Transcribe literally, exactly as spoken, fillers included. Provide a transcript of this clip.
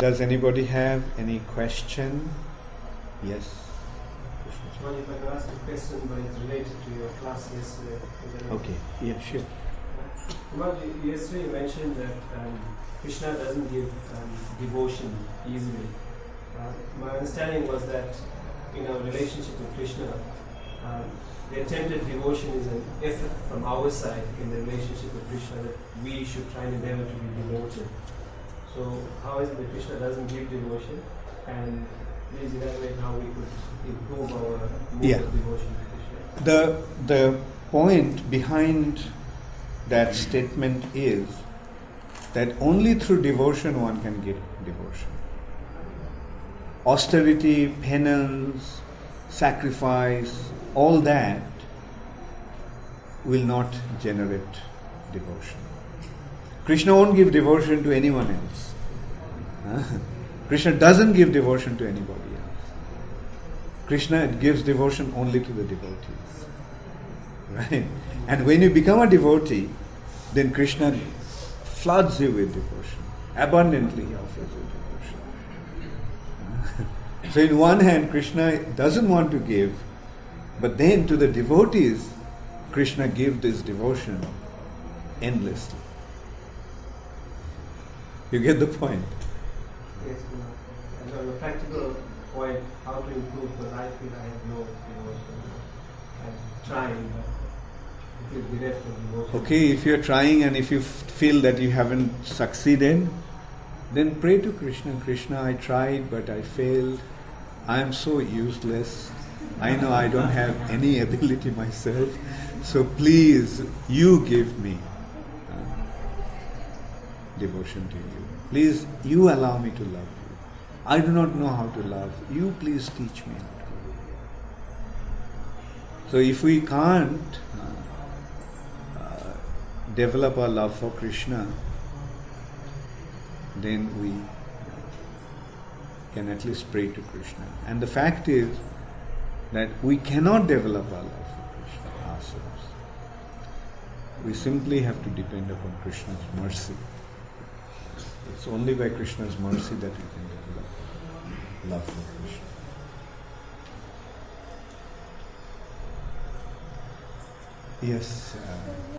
Does anybody have any question? Yes. Well, if I could ask a question, but it's related to your class yesterday. Okay, yeah, sure. Well, yesterday you mentioned that um, Krishna doesn't give um, devotion easily. Uh, my understanding was that in our relationship with Krishna, um, the attempted devotion is an effort from our side in the relationship with Krishna that we should try and endeavor to be devoted. So how is it that Krishna doesn't give devotion? And please elaborate how we could improve our mode yeah. of devotion to Krishna. The, the point behind that statement is that only through devotion one can get devotion. Austerity, penance, sacrifice, all that will not generate devotion. Krishna won't give devotion to anyone else. Huh? Krishna doesn't give devotion to anybody else. Krishna gives devotion only to the devotees. Right? And when you become a devotee, then Krishna floods you with devotion. Abundantly he offers you devotion. So in one hand, Krishna doesn't want to give, but then to the devotees, Krishna gives this devotion endlessly. You get the point? Yes, and on the practical point, how to improve, because I feel I have no devotion. I'm trying, but it will be left of devotion. Okay, if you're trying and if you f- feel that you haven't succeeded, then pray to Krishna. Krishna, I tried, but I failed. I am so useless. I know I don't have any ability myself. So please, you give me uh, devotion to you. Please, you allow me to love you. I do not know how to love. You please teach me how to love. So if we can't uh, uh, develop our love for Krishna, then we can at least pray to Krishna. And the fact is that we cannot develop our love for Krishna ourselves. We simply have to depend upon Krishna's mercy. It's only by Krishna's mercy that we can develop love for Krishna. Yes. Uh,